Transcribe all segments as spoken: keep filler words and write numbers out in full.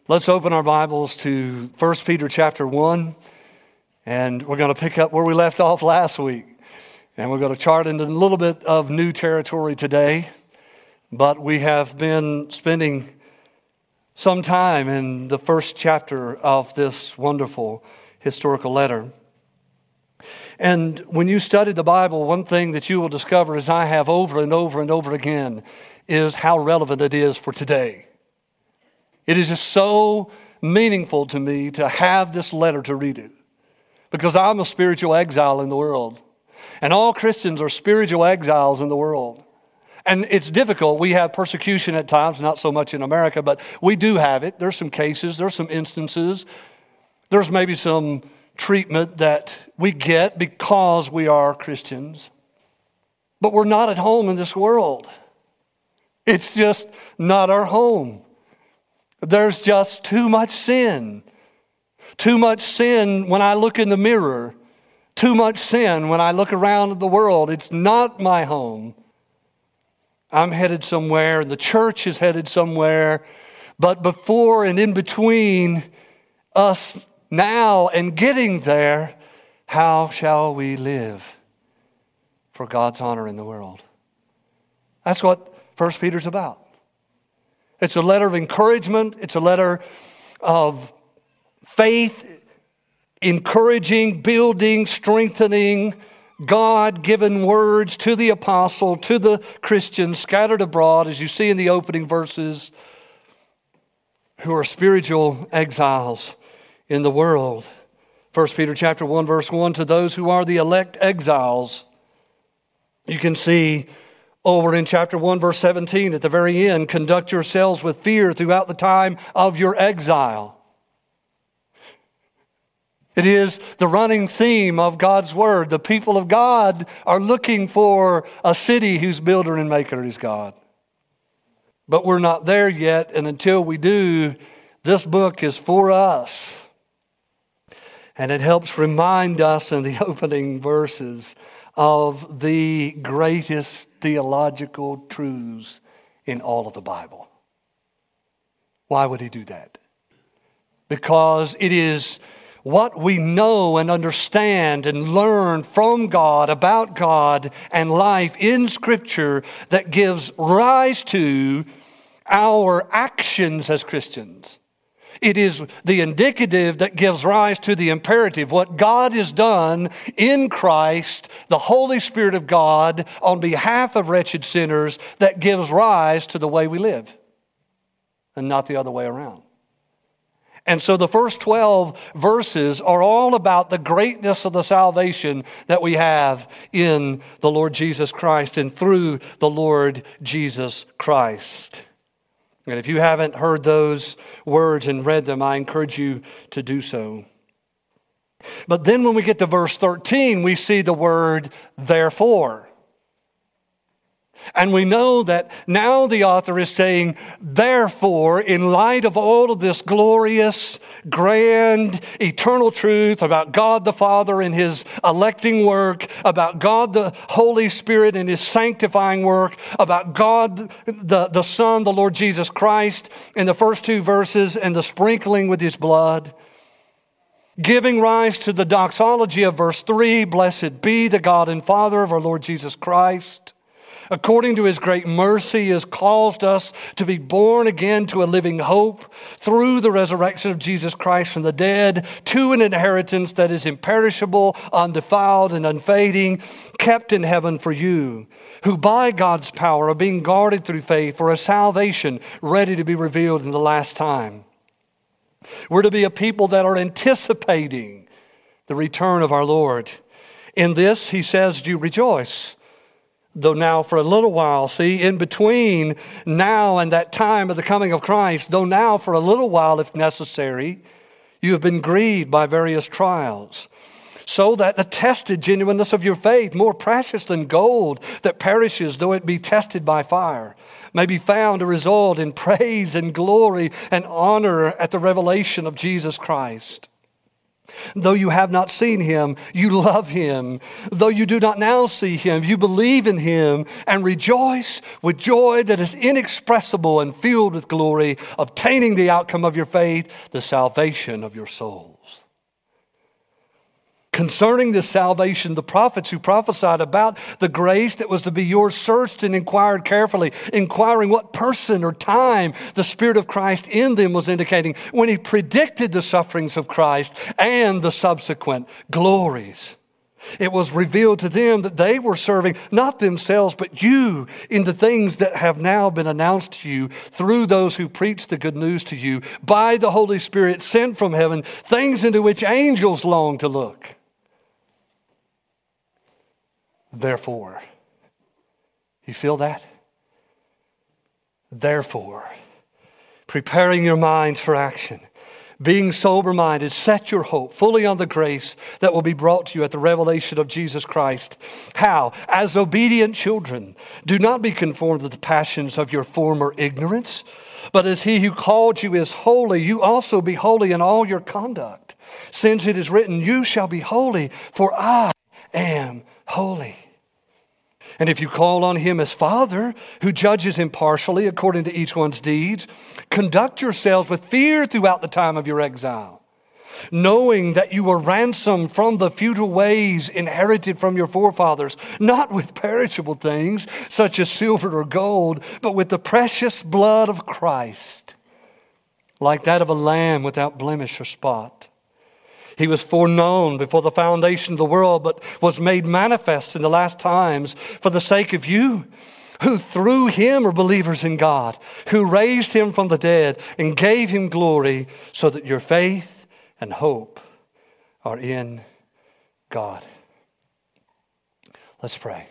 Let's open our Bibles to First Peter chapter one, and we're going to pick up where we left off last week. And we're going to chart into a little bit of new territory today, but we have been spending some time in the first chapter of this wonderful historical letter. And when you study the Bible, one thing that you will discover, as I have over and over and over again, is how relevant it is for today. It is just so meaningful to me to have this letter to read it, because I'm a spiritual exile in the world. And all Christians are spiritual exiles in the world. And it's difficult. We have persecution at times, not so much in America, but we do have it. There's some cases, there's some instances. There's maybe some treatment that we get because we are Christians. But we're not at home in this world. It's just not our home. There's just too much sin. Too much sin when I look in the mirror. Too much sin when I look around the world. It's not my home. I'm headed somewhere. The church is headed somewhere. But before and in between us now and getting there, how shall we live for God's honor in the world? That's what First Peter's about. It's a letter of encouragement. It's a letter of faith, encouraging, building, strengthening, God-given words to the apostle, to the Christians scattered abroad, as you see in the opening verses, who are spiritual exiles in the world. First Peter chapter one, verse one, to those who are the elect exiles. You can see over in chapter one, verse seventeen, at the very end, conduct yourselves with fear throughout the time of your exile. It is the running theme of God's Word. The people of God are looking for a city whose builder and maker is God. But we're not there yet, and until we do, this book is for us. And it helps remind us in the opening verses of the greatest theological truths in all of the Bible. Why would he do that? Because it is what we know and understand and learn from God, about God and life in Scripture, that gives rise to our actions as Christians. It is the indicative that gives rise to the imperative. What God has done in Christ, the Holy Spirit of God, on behalf of wretched sinners, that gives rise to the way we live, and not the other way around. And so the first twelve verses are all about the greatness of the salvation that we have in the Lord Jesus Christ and through the Lord Jesus Christ. And if you haven't heard those words and read them, I encourage you to do so. But then when we get to verse thirteen, we see the word therefore. And we know that now the author is saying, therefore, in light of all of this glorious, grand, eternal truth about God the Father and His electing work, about God the Holy Spirit and His sanctifying work, about God the, the Son, the Lord Jesus Christ, in the first two verses, and the sprinkling with His blood, giving rise to the doxology of verse three, blessed be the God and Father of our Lord Jesus Christ. According to His great mercy, He has caused us to be born again to a living hope through the resurrection of Jesus Christ from the dead, to an inheritance that is imperishable, undefiled, and unfading, kept in heaven for you, who by God's power are being guarded through faith for a salvation ready to be revealed in the last time. We're to be a people that are anticipating the return of our Lord. In this, he says, you rejoice. Though now for a little while, see, in between now and that time of the coming of Christ, though now for a little while, if necessary, you have been grieved by various trials, so that the tested genuineness of your faith, more precious than gold that perishes though it be tested by fire, may be found to result in praise and glory and honor at the revelation of Jesus Christ, Though you have not seen him, you love him. Though you do not now see him, you believe in him and rejoice with joy that is inexpressible and filled with glory, obtaining the outcome of your faith, the salvation of your souls. Concerning this salvation, the prophets who prophesied about the grace that was to be yours searched and inquired carefully, inquiring what person or time the Spirit of Christ in them was indicating when he predicted the sufferings of Christ and the subsequent glories. It was revealed to them that they were serving not themselves but you in the things that have now been announced to you through those who preach the good news to you by the Holy Spirit sent from heaven, things into which angels long to look. Therefore, you feel that? Therefore, preparing your minds for action, being sober-minded, set your hope fully on the grace that will be brought to you at the revelation of Jesus Christ. How? As obedient children, do not be conformed to the passions of your former ignorance, but as he who called you is holy, you also be holy in all your conduct. Since it is written, you shall be holy, for I am holy. And if you call on him as Father, who judges impartially according to each one's deeds, conduct yourselves with fear throughout the time of your exile, knowing that you were ransomed from the futile ways inherited from your forefathers, not with perishable things such as silver or gold, but with the precious blood of Christ, like that of a lamb without blemish or spot. He was foreknown before the foundation of the world, but was made manifest in the last times for the sake of you, who through him are believers in God, who raised him from the dead and gave him glory, so that your faith and hope are in God. Let's pray.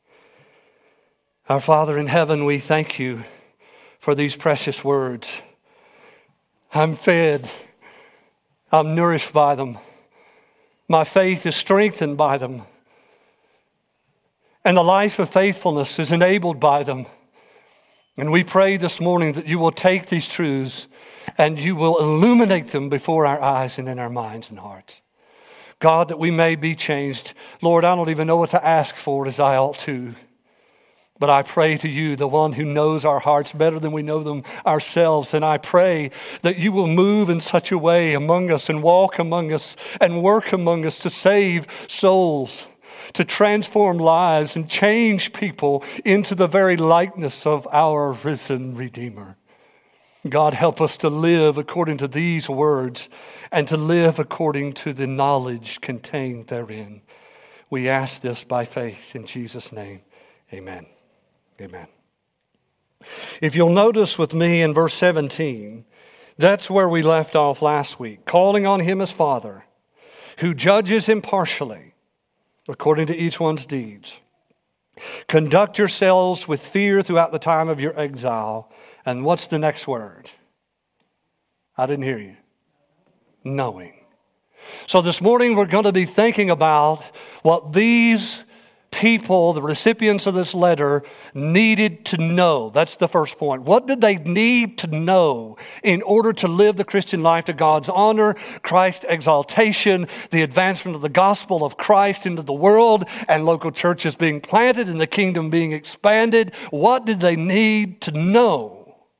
Our Father in heaven, we thank you for these precious words. I'm fed. I'm nourished by them. My faith is strengthened by them. And the life of faithfulness is enabled by them. And we pray this morning that you will take these truths and you will illuminate them before our eyes and in our minds and hearts. God, that we may be changed. Lord, I don't even know what to ask for as I ought to. But I pray to you, the one who knows our hearts better than we know them ourselves. And I pray that you will move in such a way among us and walk among us and work among us to save souls, to transform lives and change people into the very likeness of our risen Redeemer. God, help us to live according to these words and to live according to the knowledge contained therein. We ask this by faith in Jesus' name. Amen. Amen. If you'll notice with me in verse seventeen, that's where we left off last week. Calling on him as Father, who judges impartially according to each one's deeds. Conduct yourselves with fear throughout the time of your exile. And what's the next word? I didn't hear you. Knowing. So this morning we're going to be thinking about what these people, the recipients of this letter, needed to know. That's the first point. What did they need to know in order to live the Christian life to God's honor, Christ's exaltation, the advancement of the gospel of Christ into the world, and local churches being planted and the kingdom being expanded? What did they need to know?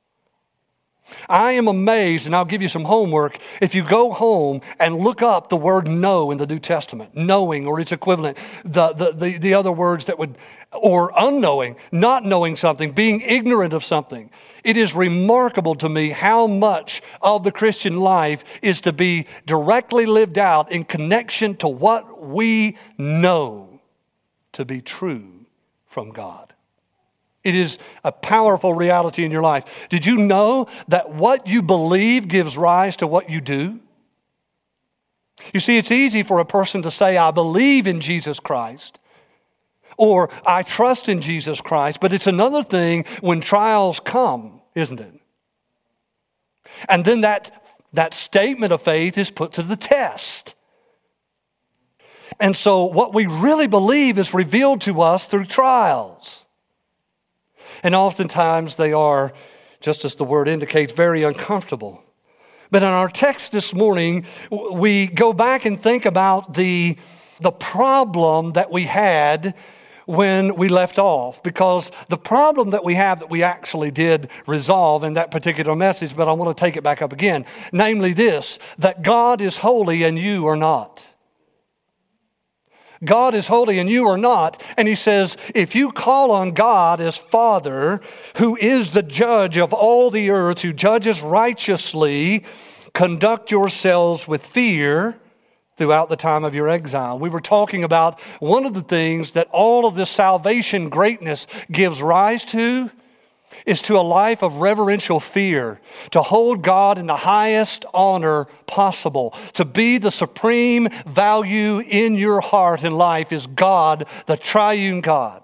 I am amazed, and I'll give you some homework. If you go home and look up the word know in the New Testament, knowing or its equivalent, the, the, the, the other words that would, or unknowing, not knowing something, being ignorant of something. It is remarkable to me how much of the Christian life is to be directly lived out in connection to what we know to be true from God. It is a powerful reality in your life. Did you know that what you believe gives rise to what you do? You see, it's easy for a person to say, I believe in Jesus Christ, or I trust in Jesus Christ, but it's another thing when trials come, isn't it? And then that, that statement of faith is put to the test. And so what we really believe is revealed to us through trials. And oftentimes they are, just as the word indicates, very uncomfortable. But in our text this morning, we go back and think about the, the problem that we had when we left off, because the problem that we have that we actually did resolve in that particular message, but I want to take it back up again, namely this, that God is holy and you are not. God is holy and you are not. And he says, if you call on God as Father, who is the judge of all the earth, who judges righteously, conduct yourselves with fear throughout the time of your exile. We were talking about one of the things that all of this salvation greatness gives rise to is to a life of reverential fear, to hold God in the highest honor possible, to be the supreme value in your heart and life is God, the triune God,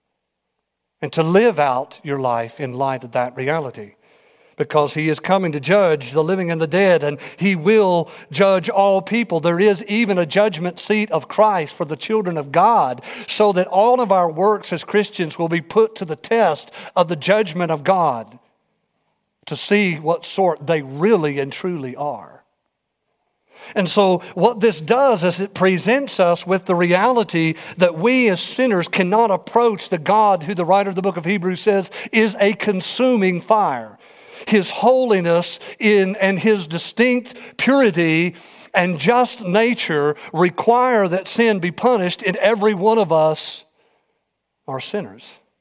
and to live out your life in light of that reality. Because he is coming to judge the living and the dead, and he will judge all people. There is even a judgment seat of Christ for the children of God, so that all of our works as Christians will be put to the test of the judgment of God to see what sort they really and truly are. And so what this does is it presents us with the reality that we as sinners cannot approach the God who the writer of the book of Hebrews says is a consuming fire. His holiness in and his distinct purity and just nature require that sin be punished, and every one of us are sinners.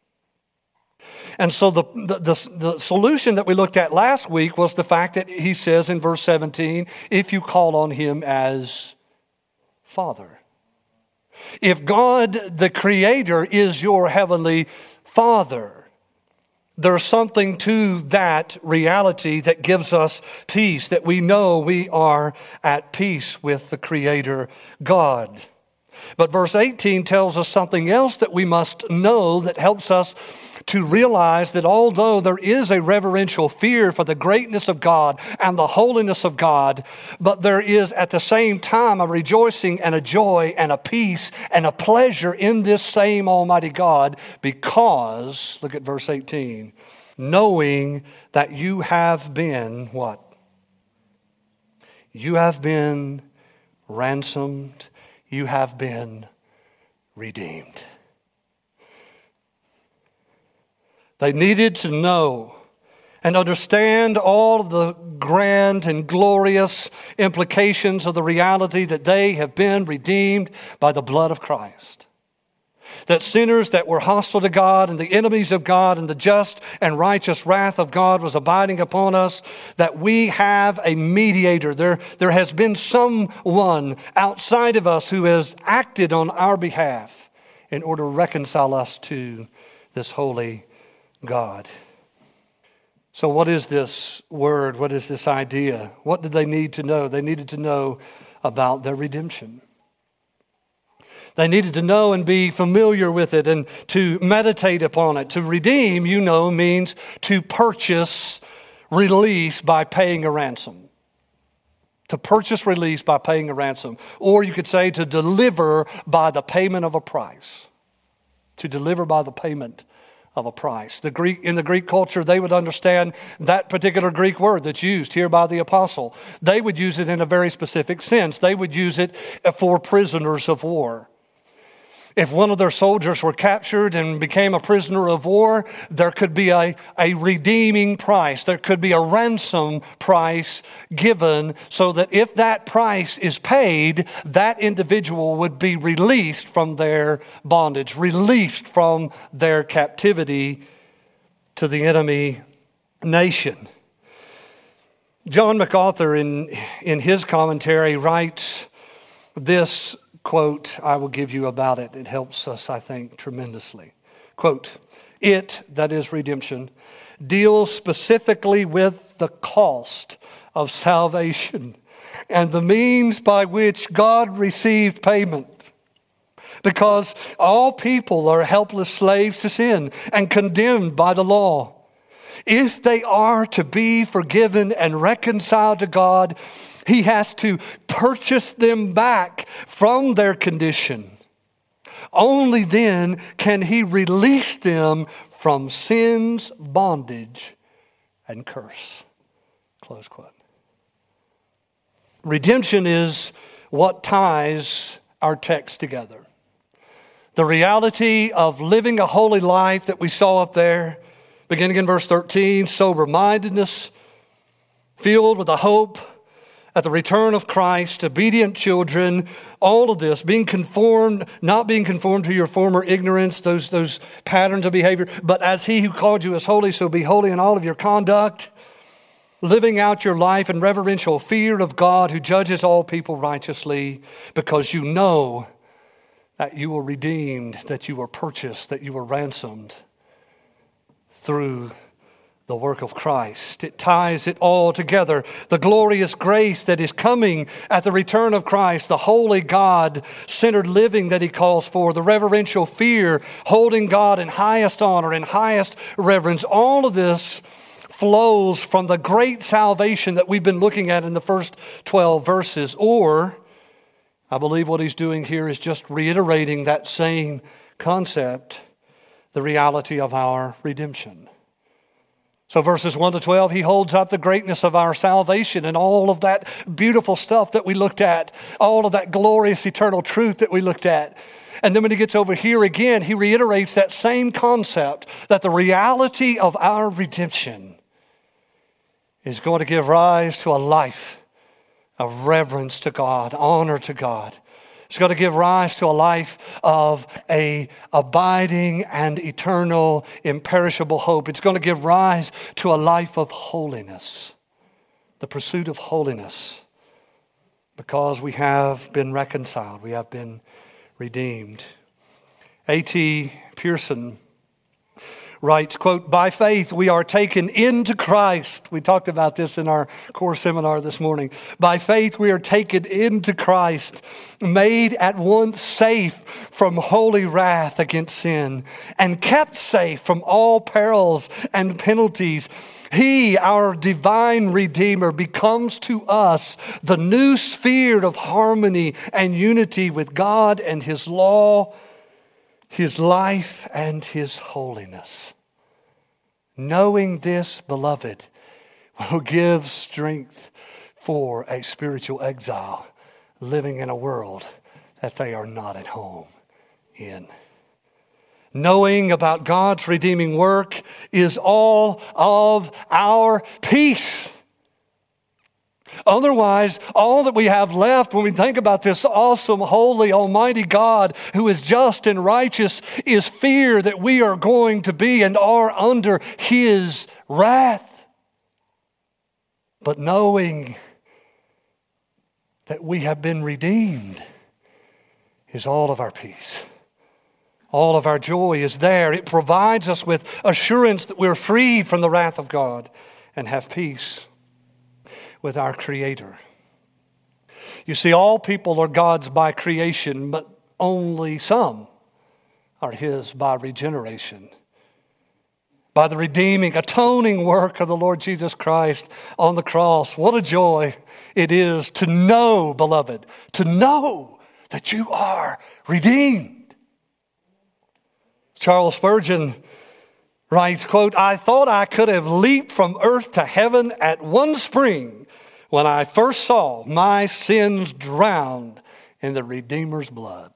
And so the, the, the, the solution that we looked at last week was the fact that he says in verse seventeen, if you call on him as Father. If God, the Creator, is your heavenly Father, there's something to that reality that gives us peace, that we know we are at peace with the Creator God. But verse eighteen tells us something else that we must know that helps us to realize that although there is a reverential fear for the greatness of God and the holiness of God, but there is at the same time a rejoicing and a joy and a peace and a pleasure in this same Almighty God, because, look at verse eighteen, knowing that you have been what? You have been ransomed. You have been redeemed. They needed to know and understand all the grand and glorious implications of the reality that they have been redeemed by the blood of Christ. That sinners that were hostile to God and the enemies of God and the just and righteous wrath of God was abiding upon us, that we have a mediator. There, there has been someone outside of us who has acted on our behalf in order to reconcile us to this holy God. So what is this word? What is this idea? What did they need to know? They needed to know about their redemption. They needed to know and be familiar with it and to meditate upon it. To redeem, you know, means to purchase release by paying a ransom. To purchase release by paying a ransom. Or you could say to deliver by the payment of a price. To deliver by the payment of a price. The Greek, in the Greek culture, they would understand that particular Greek word that's used here by the apostle. They would use it in a very specific sense. They would use it for prisoners of war. If one of their soldiers were captured and became a prisoner of war, there could be a, a redeeming price. There could be a ransom price given so that if that price is paid, that individual would be released from their bondage, released from their captivity to the enemy nation. John MacArthur, in, in his commentary, writes this quote, I will give you about it. It helps us, I think, tremendously. Quote, it, that is redemption, deals specifically with the cost of salvation and the means by which God received payment. Because all people are helpless slaves to sin and condemned by the law. If they are to be forgiven and reconciled to God, He has to purchase them back from their condition. Only then can He release them from sin's bondage and curse. Close quote. Redemption is what ties our text together. The reality of living a holy life that we saw up there, beginning in verse thirteen, sober-mindedness, filled with the hope at the return of Christ, obedient children, all of this, being conformed, not being conformed to your former ignorance, those, those patterns of behavior, but as He who called you is holy, so be holy in all of your conduct, living out your life in reverential fear of God who judges all people righteously, because you know that you were redeemed, that you were purchased, that you were ransomed through the work of Christ. It ties it all together. The glorious grace that is coming at the return of Christ, the holy God-centered living that He calls for, the reverential fear, holding God in highest honor and highest reverence. All of this flows from the great salvation that we've been looking at in the first twelve verses. Or, I believe what he's doing here is just reiterating that same concept, the reality of our redemption. So verses one to twelve, he holds up the greatness of our salvation and all of that beautiful stuff that we looked at, all of that glorious eternal truth that we looked at. And then when he gets over here again, he reiterates that same concept, that the reality of our redemption is going to give rise to a life of reverence to God, honor to God. It's going to give rise to a life of a abiding and eternal, imperishable hope. It's going to give rise to a life of holiness, the pursuit of holiness, because we have been reconciled, we have been redeemed. A T Pearson writes, quote, "By faith we are taken into Christ." We talked about this in our core seminar this morning. By faith we are taken into Christ, made at once safe from holy wrath against sin, and kept safe from all perils and penalties. He, our divine Redeemer, becomes to us the new sphere of harmony and unity with God and His law, His life, and His holiness. Knowing this, beloved, will give strength for a spiritual exile living in a world that they are not at home in. Knowing about God's redeeming work is all of our peace. Otherwise, all that we have left when we think about this awesome, holy, almighty God who is just and righteous is fear that we are going to be and are under His wrath. But knowing that we have been redeemed is all of our peace. All of our joy is there. It provides us with assurance that we're free from the wrath of God and have peace with our Creator. You see, all people are God's by creation, but only some are His by regeneration. By the redeeming, atoning work of the Lord Jesus Christ on the cross. What a joy it is to know, beloved, to know that you are redeemed. Charles Spurgeon writes, quote, "I thought I could have leaped from earth to heaven at one spring when I first saw my sins drowned in the Redeemer's blood."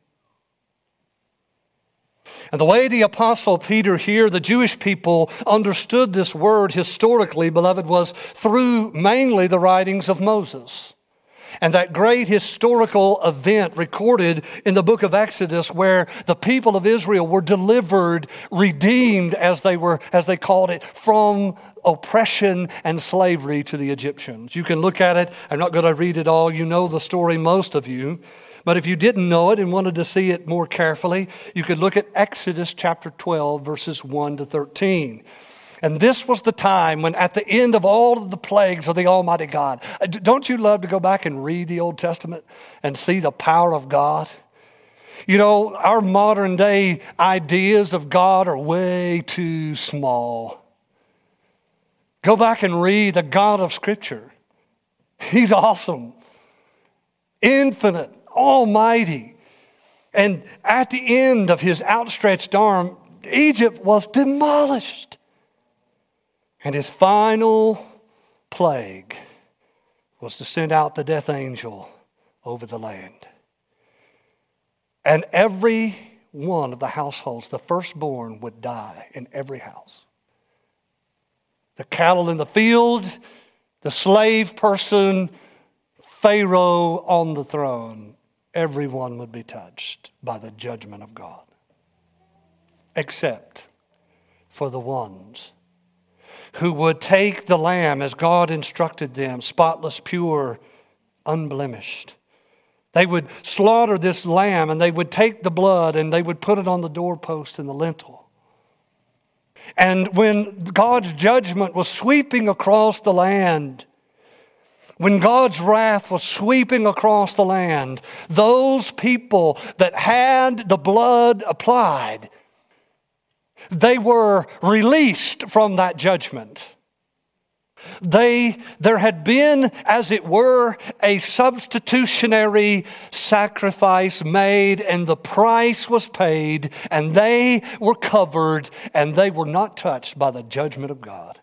And the way the Apostle Peter here, the Jewish people, understood this word historically, beloved, was through mainly the writings of Moses. And that great historical event recorded in the book of Exodus where the people of Israel were delivered, redeemed, as they were, as they called it, from oppression and slavery to the Egyptians. You can look at it. I'm not going to read it all. You know the story, most of you. But if you didn't know it and wanted to see it more carefully, you could look at Exodus chapter twelve, verses one to thirteen. And this was the time when at the end of all of the plagues of the Almighty God, don't you love to go back and read the Old Testament and see the power of God? You know, our modern day ideas of God are way too small. Go back and read the God of Scripture. He's awesome, infinite, almighty. And at the end of His outstretched arm, Egypt was demolished. And His final plague was to send out the death angel over the land. And every one of the households, the firstborn, would die in every house. The cattle in the field, the slave person, Pharaoh on the throne, everyone would be touched by the judgment of God. Except for the ones who would take the lamb as God instructed them, spotless, pure, unblemished. They would slaughter this lamb and they would take the blood and they would put it on the doorpost and the lintel. And when God's judgment was sweeping across the land, when God's wrath was sweeping across the land, those people that had the blood applied, they were released from that judgment. They, there had been, as it were, a substitutionary sacrifice made, and the price was paid, and they were covered, and they were not touched by the judgment of God.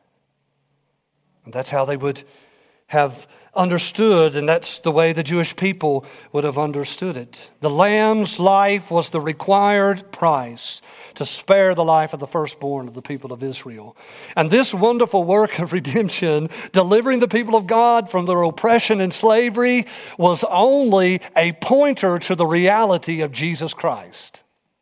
And that's how they would have understood, and that's the way the Jewish people would have understood it. The lamb's life was the required price to spare the life of the firstborn of the people of Israel. And this wonderful work of redemption, delivering the people of God from their oppression and slavery, was only a pointer to the reality of Jesus Christ.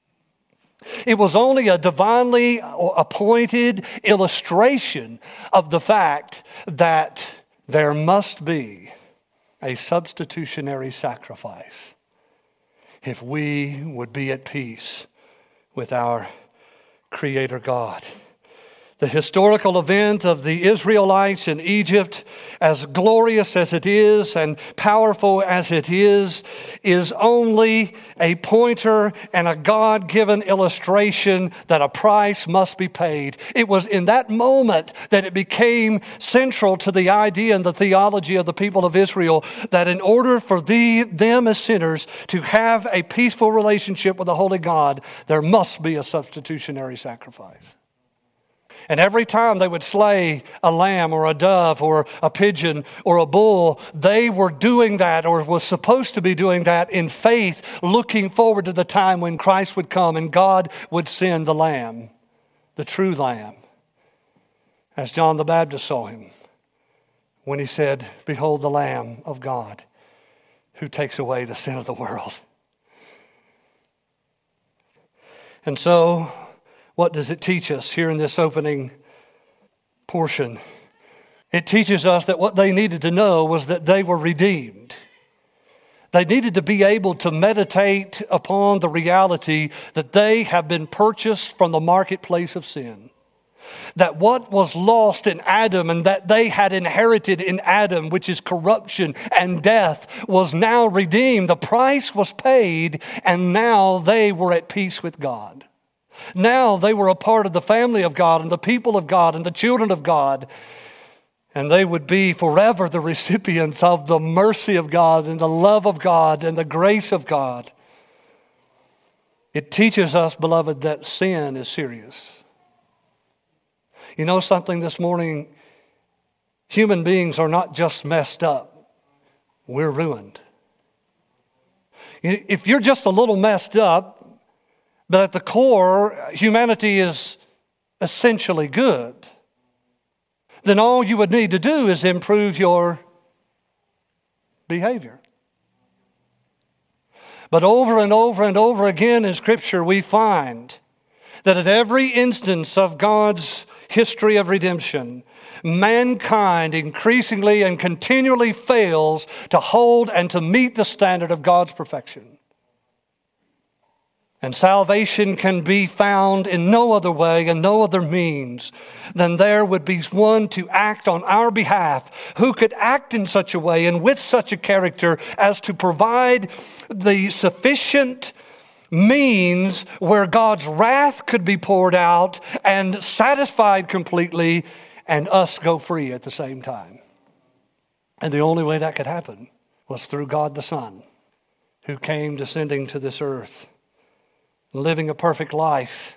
It was only a divinely appointed illustration of the fact that there must be a substitutionary sacrifice if we would be at peace with our Creator God. The historical event of the Israelites in Egypt, as glorious as it is and powerful as it is, is only a pointer and a God-given illustration that a price must be paid. It was in that moment that it became central to the idea and the theology of the people of Israel that in order for the, them as sinners to have a peaceful relationship with the Holy God, there must be a substitutionary sacrifice. And every time they would slay a lamb or a dove or a pigeon or a bull, they were doing that or was supposed to be doing that in faith, looking forward to the time when Christ would come and God would send the lamb, the true lamb, as John the Baptist saw him when he said, "Behold the Lamb of God who takes away the sin of the world." And so, what does it teach us here in this opening portion? It teaches us that what they needed to know was that they were redeemed. They needed to be able to meditate upon the reality that they have been purchased from the marketplace of sin. That what was lost in Adam and that they had inherited in Adam, which is corruption and death, was now redeemed. The price was paid, and now they were at peace with God. Now they were a part of the family of God and the people of God and the children of God. And they would be forever the recipients of the mercy of God and the love of God and the grace of God. It teaches us, beloved, that sin is serious. You know something this morning? Human beings are not just messed up. We're ruined. If you're just a little messed up, but at the core, humanity is essentially good, then all you would need to do is improve your behavior. But over and over and over again in Scripture, we find that at every instance of God's history of redemption, mankind increasingly and continually fails to hold and to meet the standard of God's perfection. And salvation can be found in no other way and no other means than there would be one to act on our behalf, who could act in such a way and with such a character as to provide the sufficient means where God's wrath could be poured out and satisfied completely, and us go free at the same time. And the only way that could happen was through God the Son, who came descending to this earth, living a perfect life,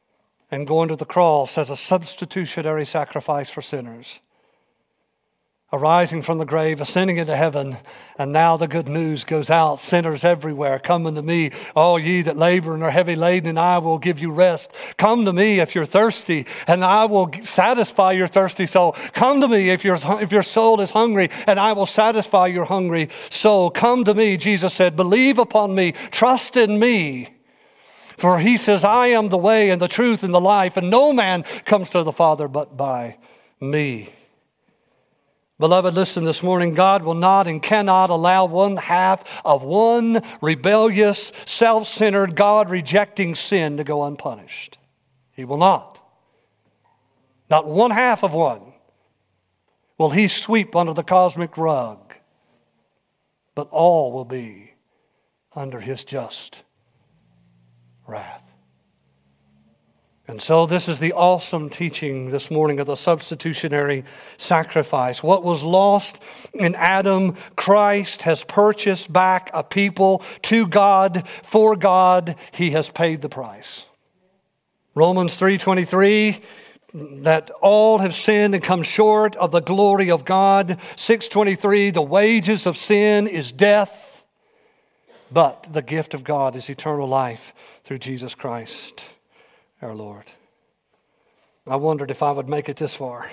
and going to the cross as a substitutionary sacrifice for sinners. arising from the grave, ascending into heaven, and now the good news goes out. Sinners everywhere, come unto me, all ye that labor and are heavy laden, and I will give you rest. Come to me if you're thirsty, and I will satisfy your thirsty soul. Come to me if your, if your soul is hungry, and I will satisfy your hungry soul. Come to me, Jesus said, believe upon me, trust in me. For he says, I am the way and the truth and the life, and no man comes to the Father but by me. Beloved, listen this morning. God will not and cannot allow one half of one rebellious, self-centered, God-rejecting sin to go unpunished. He will not. Not one half of one will he sweep under the cosmic rug, but all will be under his just wrath. And so this is the awesome teaching this morning of the substitutionary sacrifice. What was lost in Adam, Christ has purchased back a people to God, for God. He has paid the price. Romans three twenty-three, that all have sinned and come short of the glory of God. six twenty-three, the wages of sin is death, but the gift of God is eternal life through Jesus Christ our Lord. I wondered if I would make it this far.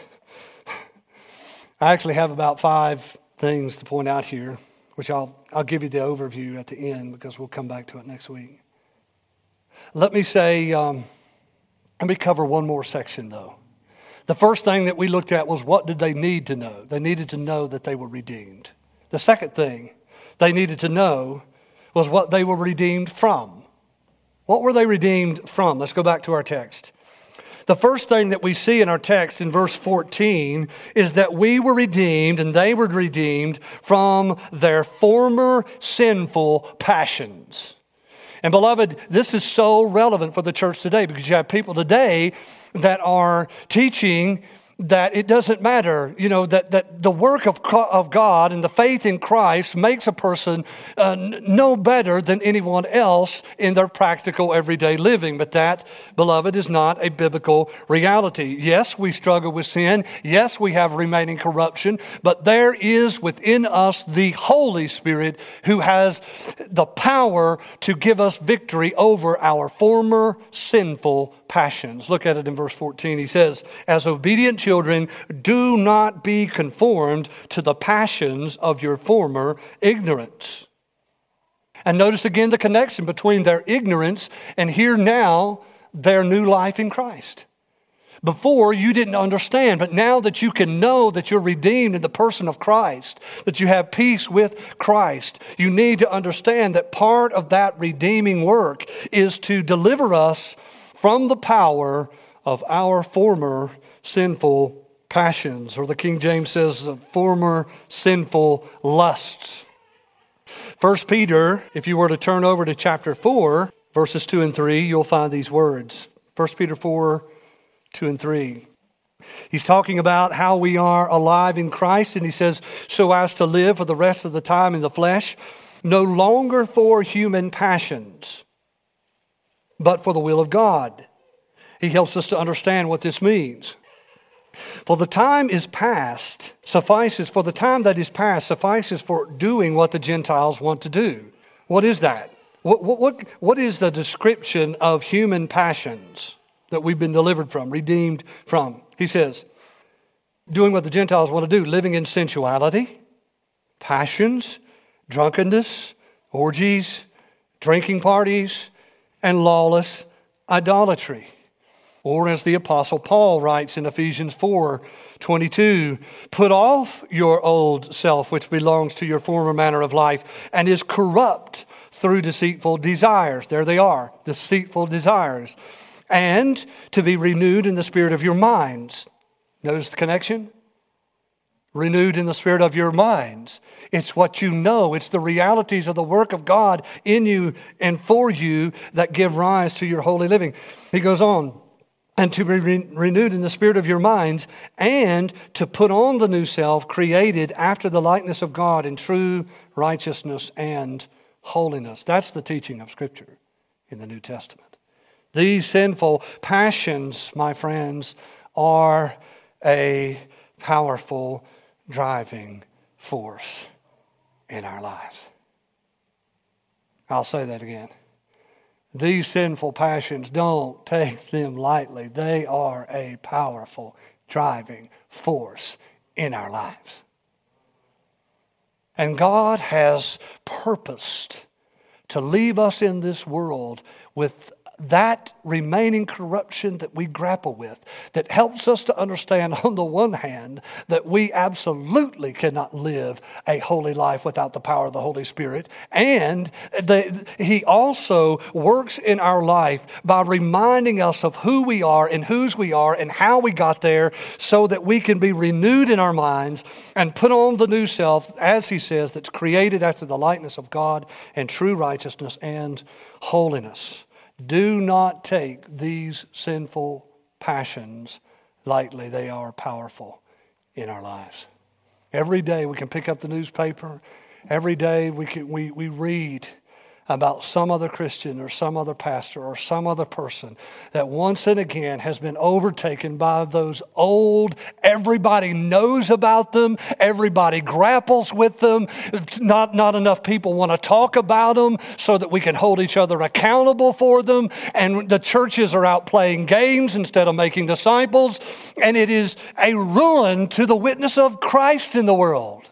I actually have about five things to point out here, which I'll I'll give you the overview at the end because we'll come back to it next week. Let me say, um, let me cover one more section though. The first thing that we looked at was, what did they need to know? They needed to know that they were redeemed. The second thing they needed to know was what they were redeemed from. What were they redeemed from? Let's go back to our text. The first thing that we see in our text in verse fourteen is that we were redeemed and they were redeemed from their former sinful passions. And beloved, this is so relevant for the church today because you have people today that are teaching that it doesn't matter, you know, that, that the work of, of God and the faith in Christ makes a person uh, n- no better than anyone else in their practical everyday living. But that, beloved, is not a biblical reality. Yes, we struggle with sin. Yes, we have remaining corruption. But there is within us the Holy Spirit who has the power to give us victory over our former sinful passions. Look at it in verse fourteen. He says, as obedient children, do not be conformed to the passions of your former ignorance. And notice again the connection between their ignorance and here now their new life in Christ. Before, you didn't understand, but now that you can know that you're redeemed in the person of Christ, that you have peace with Christ, you need to understand that part of that redeeming work is to deliver us from the power of our former sinful passions, or the King James says the former sinful lusts. First Peter, if you were to turn over to chapter four, verses two and three, you'll find these words. First Peter four, two and three. He's talking about how we are alive in Christ, and he says, so as to live for the rest of the time in the flesh, no longer for human passions, but for the will of God. He helps us to understand what this means. For the time is past, suffices, for the time that is past suffices for doing what the Gentiles want to do. What is that? What, what, what, what is the description of human passions that we've been delivered from, redeemed from? He says, doing what the Gentiles want to do, living in sensuality, passions, drunkenness, orgies, drinking parties, and lawless idolatry. Or as the Apostle Paul writes in Ephesians four twenty-two, put off your old self, which belongs to your former manner of life, and is corrupt through deceitful desires. There they are, deceitful desires. And to be renewed in the spirit of your minds. Notice the connection? Renewed in the spirit of your minds. It's what you know. It's the realities of the work of God in you and for you that give rise to your holy living. He goes on. And to be re- renewed in the spirit of your minds, and to put on the new self created after the likeness of God in true righteousness and holiness. That's the teaching of Scripture in the New Testament. These sinful passions, my friends, are a powerful driving force in our lives. I'll say that again. These sinful passions, don't take them lightly. They are a powerful driving force in our lives. And God has purposed to leave us in this world with that remaining corruption that we grapple with, that helps us to understand, on the one hand, that we absolutely cannot live a holy life without the power of the Holy Spirit. And the, He also works in our life by reminding us of who we are and whose we are and how we got there, so that we can be renewed in our minds and put on the new self, as He says, that's created after the likeness of God in true righteousness and holiness. Do not take these sinful passions lightly. They are powerful in our lives. Every day we can pick up the newspaper. Every day we can, we, we read about some other Christian or some other pastor or some other person that once and again has been overtaken by those old, everybody knows about them, everybody grapples with them, not, not enough people want to talk about them so that we can hold each other accountable for them, and the churches are out playing games instead of making disciples, and it is a ruin to the witness of Christ in the world.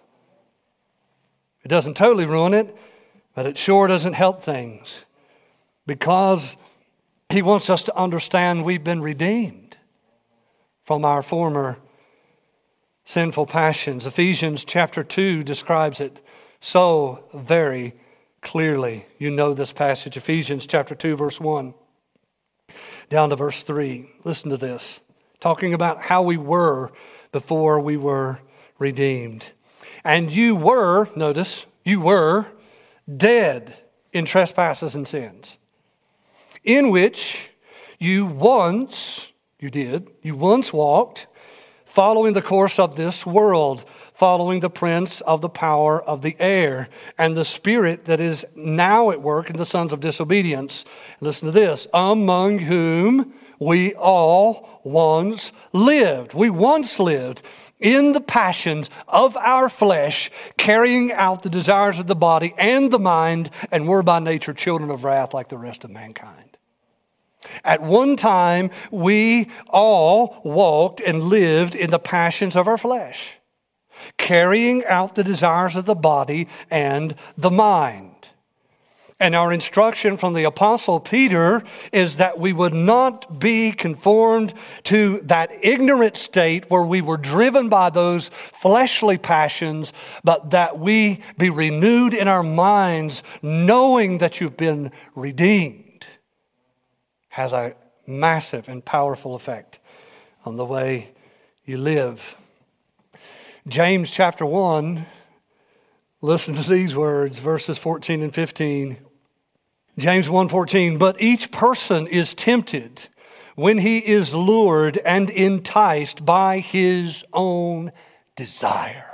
It doesn't totally ruin it, but it sure doesn't help things, because He wants us to understand we've been redeemed from our former sinful passions. Ephesians chapter two describes it so very clearly. You know this passage, Ephesians chapter two, verse one, down to verse three. Listen to this, talking about how we were before we were redeemed. And you were, notice, you were dead in trespasses and sins, in which you once, you did, you once walked, following the course of this world, following the prince of the power of the air, and the spirit that is now at work in the sons of disobedience. Listen to this, among whom we all once lived. We once lived in the passions of our flesh, carrying out the desires of the body and the mind, and were by nature children of wrath like the rest of mankind. At one time, we all walked and lived in the passions of our flesh, carrying out the desires of the body and the mind. And our instruction from the Apostle Peter is that we would not be conformed to that ignorant state where we were driven by those fleshly passions, but that we be renewed in our minds, knowing that you've been redeemed. Has a massive and powerful effect on the way you live. James chapter one, listen to these words, verses fourteen and fifteen. James one fourteen, but each person is tempted when he is lured and enticed by his own desire.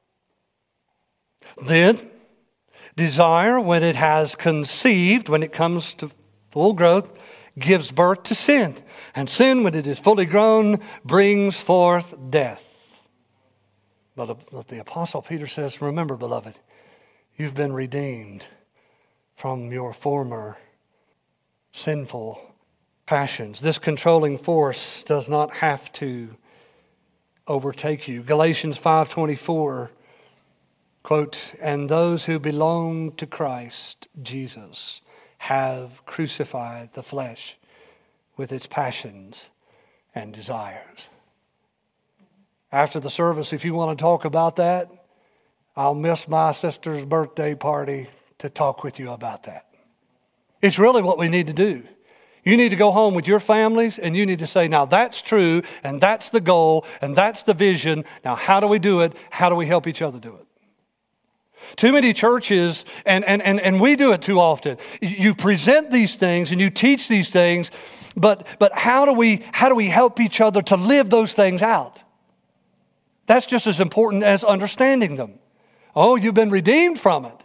Then, desire, when it has conceived, when it comes to full growth, gives birth to sin. And sin, when it is fully grown, brings forth death. But the Apostle Peter says, remember, beloved, you've been redeemed from your former sinful passions. This controlling force does not have to overtake you. Galatians five twenty-four, quote, and those who belong to Christ Jesus have crucified the flesh with its passions and desires. After the service, if you want to talk about that, I'll miss my sister's birthday party to talk with you about that. It's really what we need to do. You need to go home with your families and you need to say, now that's true and that's the goal and that's the vision. Now how do we do it? How do we help each other do it? Too many churches, and, and, and, and we do it too often. You present these things and you teach these things, but, but how do we, how do we help each other to live those things out? That's just as important as understanding them. Oh, you've been redeemed from it.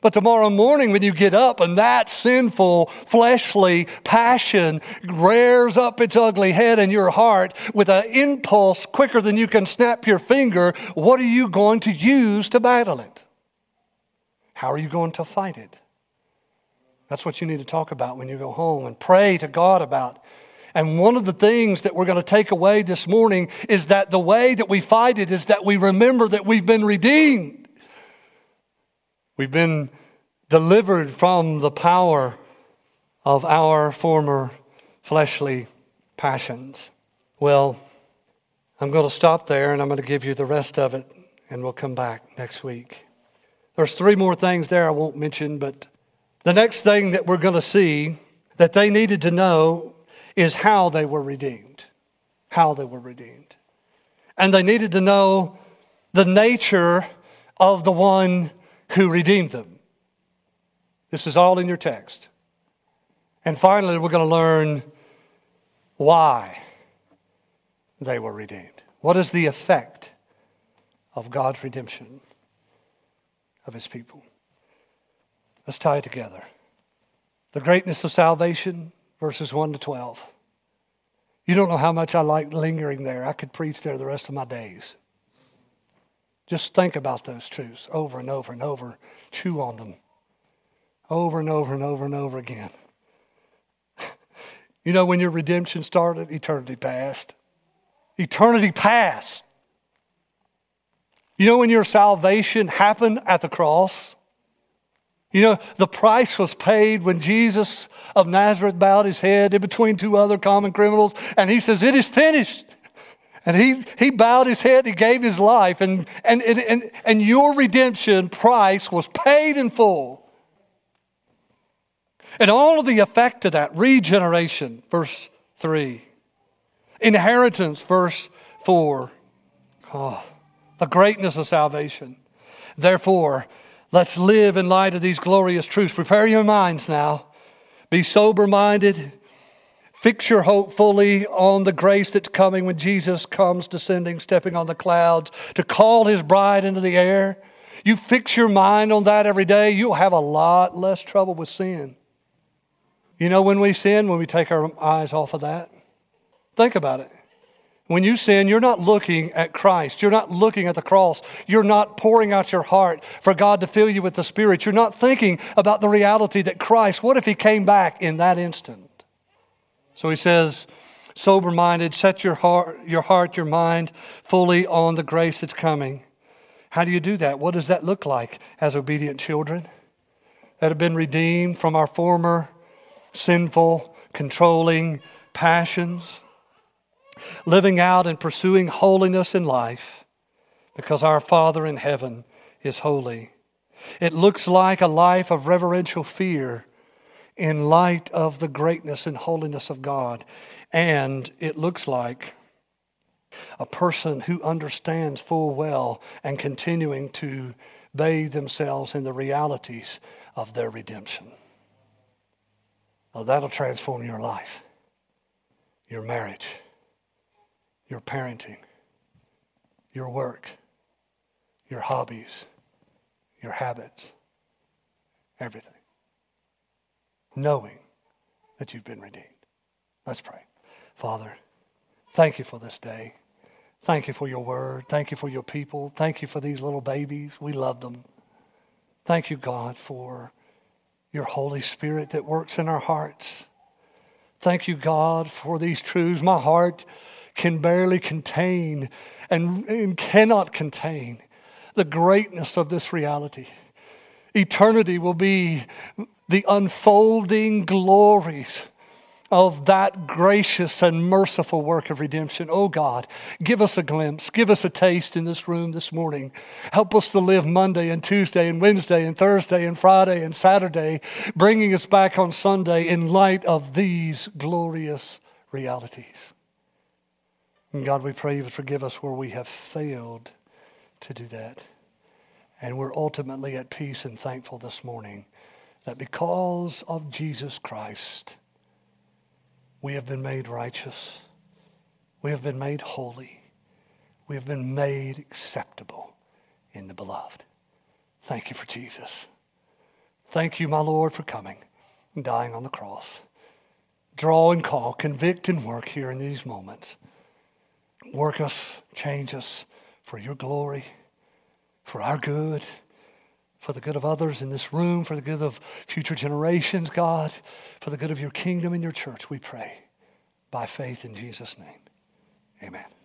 But tomorrow morning when you get up and that sinful, fleshly passion rears up its ugly head in your heart with an impulse quicker than you can snap your finger, what are you going to use to battle it? How are you going to fight it? That's what you need to talk about when you go home and pray to God about. And one of the things that we're going to take away this morning is that the way that we fight it is that we remember that we've been redeemed. We've been delivered from the power of our former fleshly passions. Well, I'm going to stop there and I'm going to give you the rest of it and we'll come back next week. There's three more things there I won't mention, but the next thing that we're going to see that they needed to know is how they were redeemed. How they were redeemed. And they needed to know the nature of the one who redeemed them. This is all in your text. And finally, we're going to learn why they were redeemed. What is the effect of God's redemption of His people? Let's tie it together. The greatness of salvation, verses one to twelve. You don't know how much I like lingering there. I could preach there the rest of my days. Just think about those truths over and over and over. Chew on them. Over and over and over and over again. You know when your redemption started? Eternity past. Eternity past. You know when your salvation happened at the cross? You know, the price was paid when Jesus of Nazareth bowed his head in between two other common criminals, and he says, "It is finished." And he, he bowed his head, he gave his life, and, and, and, and, and your redemption price was paid in full. And all of the effect of that, regeneration, verse three. Inheritance, verse four. Oh, the greatness of salvation. Therefore, let's live in light of these glorious truths. Prepare your minds now. Be sober-minded. Fix your hope fully on the grace that's coming when Jesus comes descending, stepping on the clouds to call His bride into the air. You fix your mind on that every day, you'll have a lot less trouble with sin. You know when we sin, when we take our eyes off of that? Think about it. When you sin, you're not looking at Christ. You're not looking at the cross. You're not pouring out your heart for God to fill you with the Spirit. You're not thinking about the reality that Christ, what if He came back in that instant? So he says, sober-minded, set your heart, your heart, your mind fully on the grace that's coming. How do you do that? What does that look like as obedient children that have been redeemed from our former sinful, controlling passions? Living out and pursuing holiness in life because our Father in heaven is holy. It looks like a life of reverential fear in light of the greatness and holiness of God. And it looks like a person who understands full well and continuing to bathe themselves in the realities of their redemption. Oh, that'll transform your life, your marriage, your parenting, your work, your hobbies, your habits, everything. Knowing that you've been redeemed. Let's pray. Father, thank you for this day. Thank you for your word. Thank you for your people. Thank you for these little babies. We love them. Thank you, God, for your Holy Spirit that works in our hearts. Thank you, God, for these truths. My heart can barely contain and, and cannot contain the greatness of this reality. Eternity will be the unfolding glories of that gracious and merciful work of redemption. Oh God, give us a glimpse, give us a taste in this room this morning. Help us to live Monday and Tuesday and Wednesday and Thursday and Friday and Saturday, bringing us back on Sunday in light of these glorious realities. And God, we pray you would forgive us where we have failed to do that. And we're ultimately at peace and thankful this morning that because of Jesus Christ, we have been made righteous. We have been made holy. We have been made acceptable in the beloved. Thank you for Jesus. Thank you, my Lord, for coming and dying on the cross. Draw and call, convict and work here in these moments. Work us, change us for your glory, for our good, for the good of others in this room, for the good of future generations, God, for the good of your kingdom and your church, we pray. By faith in Jesus' name, amen.